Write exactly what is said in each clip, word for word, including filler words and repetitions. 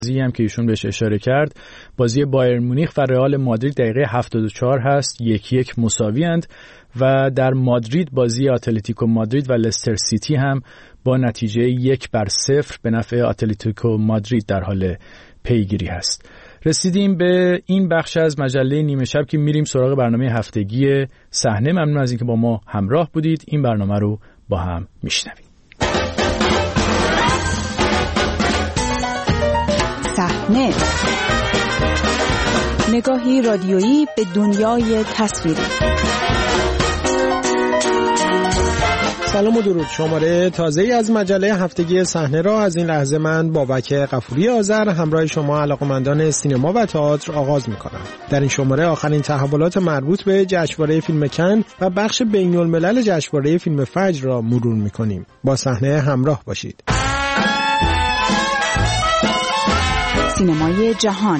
بازی هم که ایشون بهش اشاره کرد، بازی بایرن مونیخ و رئال مادرید دقیقه هفتاد و چهار هست، یک یک مساوی اند و در مادرید بازی اتلتیکو مادرید و لستر سیتی هم با نتیجه یک بر صفر به نفع اتلتیکو مادرید در حال پیگیری هست. رسیدیم به این بخش از مجله نیمه شب که میریم سراغ برنامه هفتگی صحنه. ممنون از اینکه با ما همراه بودید. این برنامه رو با هم میشنویم. صحنه، نگاهی رادیویی به دنیای تصویری. سلام و درود. شماره تازه‌ای از مجله هفتگی صحنه را از این لحظه من بابک غفوری آذر همراه شما علاقه‌مندان سینما و تئاتر آغاز می‌کنم. در این شماره آخرین تحولات مربوط به جشنواره فیلم کن و بخش بین‌الملل جشنواره فیلم فجر را مرور می‌کنیم. با صحنه همراه باشید. سینمای جهان.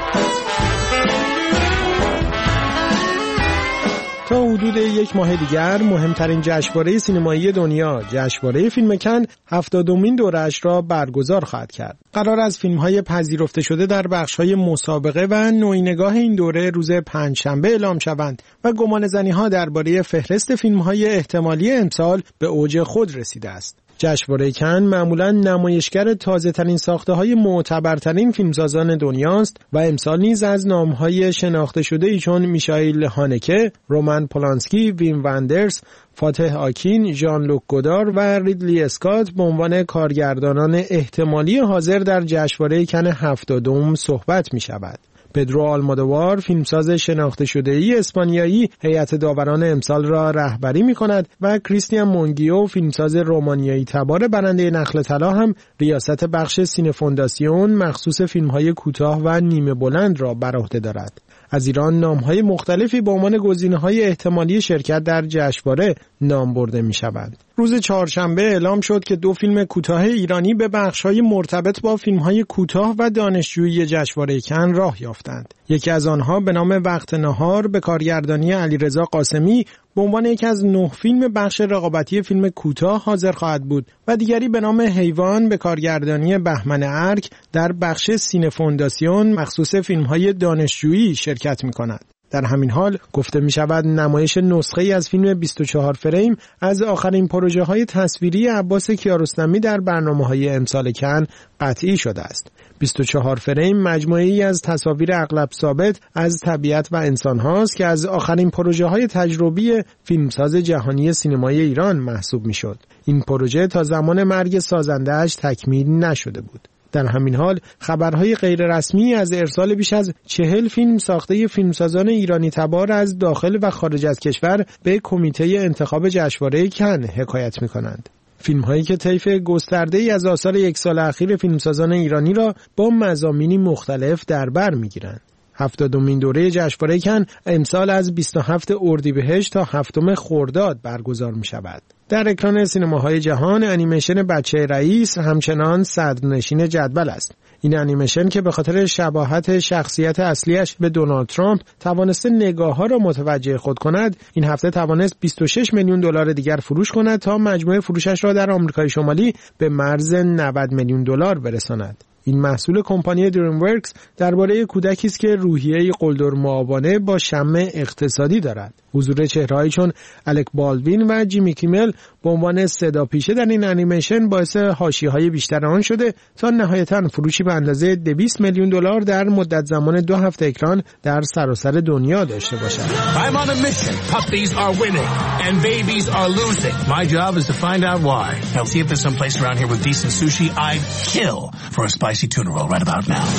تا حدود یک ماه دیگر مهمترین جشنواره سینمایی دنیا، جشنواره فیلم کن، هفتادمین دوره‌اش را برگزار خواهد کرد. قرار از فیلم‌های پذیرفته شده در بخش‌های مسابقه و نوعی‌نگاه این دوره روز پنجشنبه اعلام شوند و گمانه‌زنی‌ها درباره فهرست فیلم‌های احتمالی امسال به اوج خود رسیده است. جشنواره کن معمولاً نمایشگر تازه‌ترین ساخته‌های معتبرترین فیلمسازان دنیاست و امسال نیز از نام‌های شناخته شده‌ای چون میشائیل هانکه، رومن پولانسکی، ویم وندرس، فاتح آکین، ژان لوک گودار و ریدلی اسکات به عنوان کارگردانان احتمالی حاضر در جشنواره کن هفتادم صحبت می‌شود. پدرو آلمودوار، فیلمساز شناخته شده‌ای اسپانیایی، هیئت داوران امسال را رهبری می‌کند و کریستیان مونگیو، فیلمساز رومانیایی تبار برنده نخل طلا هم ریاست بخش سینه فونداسیون مخصوص فیلم‌های کوتاه و نیمه بلند را بر عهده دارد. از ایران نام‌های مختلفی به عنوان گزینه‌های احتمالی شرکت در جشنواره نام برده می‌شوند. روز چهارشنبه اعلام شد که دو فیلم کوتاه ایرانی به بخش‌های مرتبط با فیلم‌های کوتاه و دانشجویی جشنواره کن راه یافتند. یکی از آنها به نام وقت نهار به کارگردانی علیرضا قاسمی به عنوان یکی از نه فیلم بخش رقابتی فیلم کوتاه حاضر خواهد بود و دیگری به نام حیوان به کارگردانی بهمن ارک در بخش سینه فونداسیون مخصوص فیلم‌های دانشجویی شرکت می‌کند. در همین حال گفته می شود نمایش نسخه‌ای از فیلم بیست و چهار فریم از آخرین پروژه‌های تصویری عباس کیارستمی در برنامه‌های امسال کن قطعی شده است. بیست و چهار فریم مجموعه‌ای از تصاویر اغلب ثابت از طبیعت و انسان هاست که از آخرین پروژه‌های تجربی فیلمساز جهانی سینمای ایران محسوب می‌شد. این پروژه تا زمان مرگ سازنده‌اش تکمیل نشده بود. در همین حال خبرهای غیر رسمی از ارسال بیش از چهل فیلم ساخته فیلمسازان ایرانی تبار از داخل و خارج از کشور به کمیته انتخاب جشنواره کن حکایت می‌کنند. فیلم‌هایی که طیف گسترده‌ای از آثار یک سال اخیر فیلمسازان ایرانی را با مضامینی مختلف در بر می‌گیرند. هفتادمین دوره جشنواره کن امسال از بیست و هفتم اردیبهشت تا هفتم خرداد برگزار می‌شود. در اکران سینماهای جهان انیمیشن بچه رئیس همچنان صدرنشین جدول است. این انیمیشن که به خاطر شباهت شخصیت اصلیش به دونالد ترامپ توانسته نگاه‌ها را متوجه خود کند، این هفته توانست بیست و شش میلیون دلار دیگر فروش کند تا مجموع فروشش را در آمریکای شمالی به مرز نود میلیون دلار برساند. این محصول کمپانی دریم ورکس درباره کودکی است که روحیه قلدر معاونه با شم اقتصادی دارد. حضور چهره‌هایی چون الک بالدوین و جیمی کیمل به عنوان صدا پیشه در این انیمیشن باعث حاشیه‌های بیشتر آن شده تا نهایتاً فروشی به اندازه دویست میلیون دلار در مدت زمان دو هفته اکران در سراسر دنیا داشته باشد. I'm on a mission. Puppies are winning and babies are losing. My job is to find out why. Now see if there's some place around here with decent sushi. I'd kill for a spicy tuna roll right about now.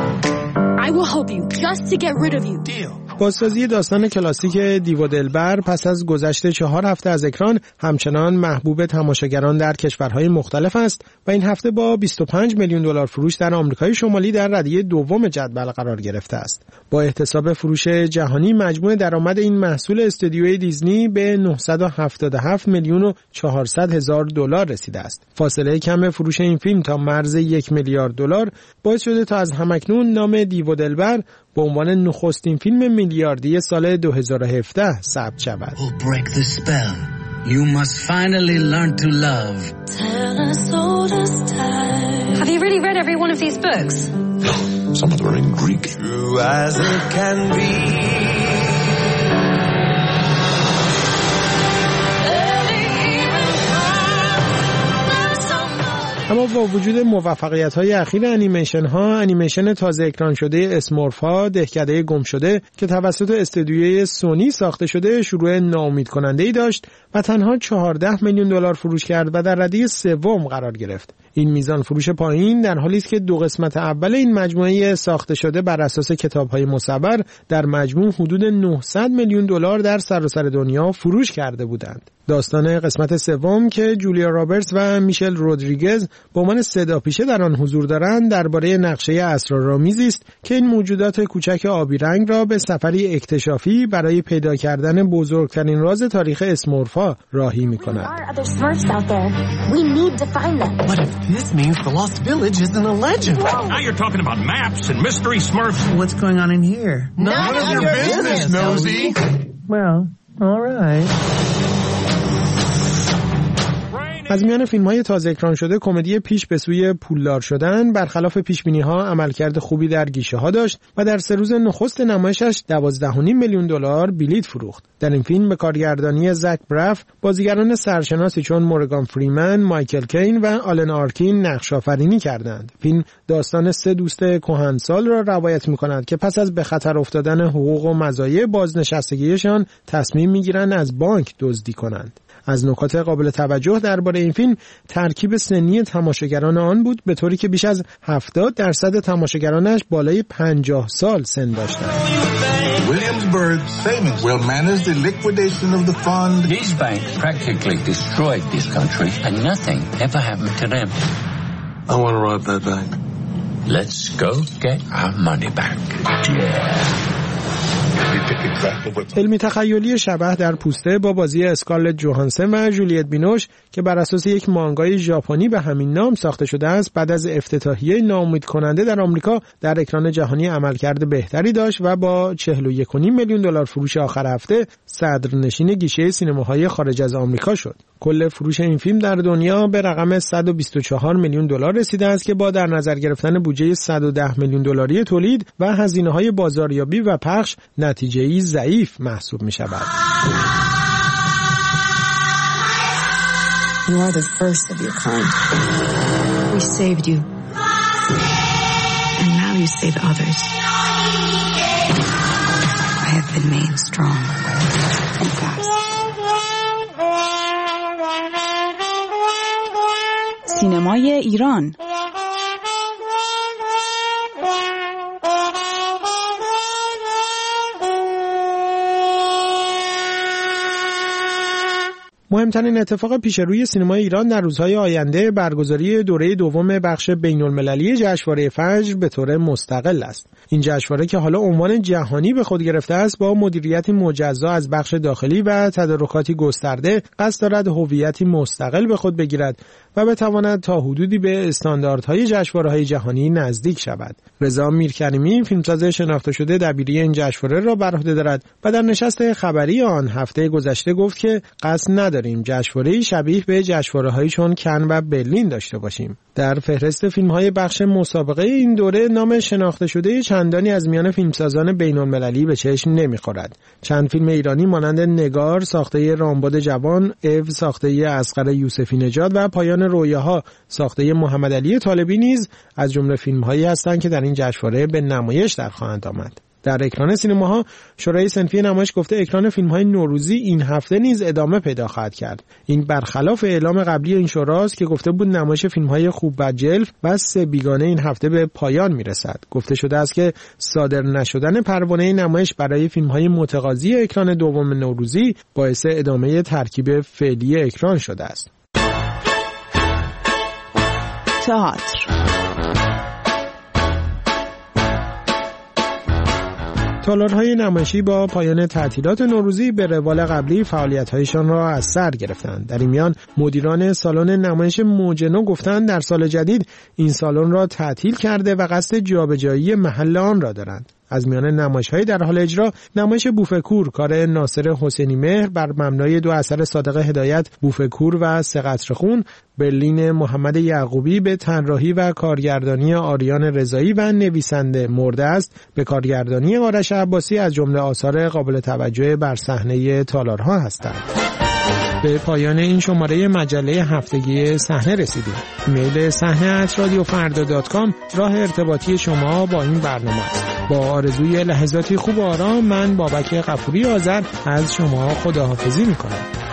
I will help you just to get rid of you. Deal. بازسازی داستان کلاسیک دیو و دلبر پس از گذشت چهار هفته از اکران همچنان محبوب تماشاگران در کشورهای مختلف است و این هفته با بیست و پنج میلیون دلار فروش در آمریکای شمالی در رده‌ی دوم جدول قرار گرفته است. با احتساب فروش جهانی مجموع درآمد این محصول استودیوی دیزنی به نهصد و هفتاد و هفت میلیون و چهارصد هزار دلار رسیده است. فاصله کم فروش این فیلم تا مرز یک میلیارد دلار باعث شده تا از همکنون نام دیو و دلبر به عنوان نخستین فیلم میلیاردی سال دو هزار و هفده ثبت شود. You must finally learn to love. Have you really read every one of these books? Some of them are in Greek. True as it can be. اما با وجود موفقیت‌های اخیر انیمیشن ها، انیمیشن تازه اکران شده اسمورفا دهکده گم شده که توسط استودیوی سونی ساخته شده شروع ناامید کننده‌ای داشت و تنها چهارده میلیون دلار فروش کرد و در رده سوم قرار گرفت. این میزان فروش پایین در حالی است که دو قسمت اول این مجموعه ساخته شده بر اساس کتاب‌های مصور در مجموع حدود نهصد میلیون دلار در سراسر دنیا فروش کرده بودند. داستان قسمت سوم که جولیا رابرتس و میشل رودریگز به عنوان صداپیشه در آن حضور دارند درباره نقشه اسرارآمیزی است که این موجودات کوچک آبی رنگ را به سفری اکتشافی برای پیدا کردن بزرگترین راز تاریخ اسمورفا راهی می‌کند. This means the lost village isn't a legend. Whoa. Now you're talking about maps and mystery smurfs. What's going on in here? None, None of, of your, your business, business, nosy. Well, all right. از میان فیلم‌های تازه اکران شده کمدی پیش به سوی پولدار شدن برخلاف پیش‌بینی‌ها عملکرد خوبی در گیشه‌ها داشت و در سه روز نخست نمایشش دوازده و نیم میلیون دلار بلیت فروخت. در این فیلم به کارگردانی زک برف بازیگران سرشناسی چون مورگان فریمن، مایکل کین و آلن آرکین نقش‌آفرینی کردند. فیلم داستان سه دوست کهنسال را روایت می‌کند که پس از به خطر افتادن حقوق و مزایای بازنشستگیشان تصمیم می‌گیرند از بانک دزدی کنند. از نکات قابل توجه درباره این فیلم ترکیب سنی تماشاگران آن بود، به طوری که بیش از هفتاد درصد تماشاگرانش بالای پنجاه سال سن داشتند. Williamsburg savings will manage the liquidation of the fund. These banks practically destroyed this country and nothing ever happened to them. I want to rob that bank. Let's go get our money back. Yeah. علمی تخیلی شبح در پوسته با بازی اسکارلت جوهانسن و جولیت بینوش که بر اساس یک مانگای ژاپنی به همین نام ساخته شده است بعد از افتتاحیه ناامید کننده در آمریکا در اکران جهانی عملکرد بهتری داشت و با چهل و یک و نیم میلیون دلار فروش آخر هفته صدرنشین گیشه سینماهای خارج از آمریکا شد. کل فروش این فیلم در دنیا به رقم صد و بیست و چهار میلیون دلار رسیده است که با در نظر گرفتن بودجه صد و ده میلیون دلاری تولید و هزینه‌های بازاریابی و پخش نتیجه‌ای ضعیف محسوب می‌شود. You are the first of your kind. We saved you. And now you save others. I have been made strong and fast. سینمای ایران. مهمترین اتفاق پیش روی سینمای ایران در روزهای آینده برگزاری دوره دوم بخش بین‌المللی جشنواره فجر به طور مستقل است. این جشنواره که حالا عنوان جهانی به خود گرفته است با مدیریتی مجزا از بخش داخلی و تدارکاتی گسترده قصد دارد هویتی مستقل به خود بگیرد و بتواند تا حدودی به استانداردهای جشنواره‌های جهانی نزدیک شود. رضا میرکریمی فیلمساز شناخته شده دبیری این جشنواره را بر عهده دارد و در نشست خبری آن هفته گذشته گفت که قصد نداریم جشنواره‌ای شبیه به جشنواره‌هایی چون کن و برلین داشته باشیم. در فهرست فیلم‌های بخش مسابقه این دوره نام شناخته شده چندانی از میان فیلمسازان بین‌المللی به چشم نمی‌خورد. چند فیلم ایرانی مانند نگار ساخته رامبد جوان، او ساخته اصغر یوسفی نژاد و پایان رویاها ساخته محمد علی طالبی نیز از جمله فیلم‌هایی هستند که در این جشنواره به نمایش در خواهند آمد. در اکران سینماها شورای صنفی نمایش گفته اکران فیلم‌های نوروزی این هفته نیز ادامه پیدا خواهد کرد. این برخلاف اعلام قبلی این شوراست که گفته بود نمایش فیلم‌های خوب و جلف و سه بیگانه این هفته به پایان میرسد. گفته شده است که صادر نشدن پروانه نمایش برای فیلم‌های متقاضی اکران دوم نوروزی باعث ادامه ترکیب فعلی اکران شده است. تئاتر. تالارهای نمایشی با پایان تعطیلات نوروزی به روال قبلی فعالیت‌هایشان را از سر گرفتند. در این میان مدیران سالن نمایش موجنو گفتند در سال جدید این سالن را تعطیل کرده و قصد جابجایی محل آن را دارند. از میان نمایش‌های در حال اجرا، نمایش بوفکور کار ناصر حسینی مهر بر مبنای دو اثر صادق هدایت بوفکور و سه قطره خون، برلین محمد یعقوبی به طراحی و کارگردانی آریان رضایی و نویسنده مرده است به کارگردانی آرش عباسی از جمله آثار قابل توجه بر صحنه تالارها هستند. به پایان این شماره مجله هفتگی صحنه رسیدیم. ایمیل صحنه ات رادیو فردا دات کام راه ارتباطی شما با این برنامه است. با آرزوی لحظاتی خوب و آرام، من بابک غفوری آذر از شما خداحافظی می‌کنم.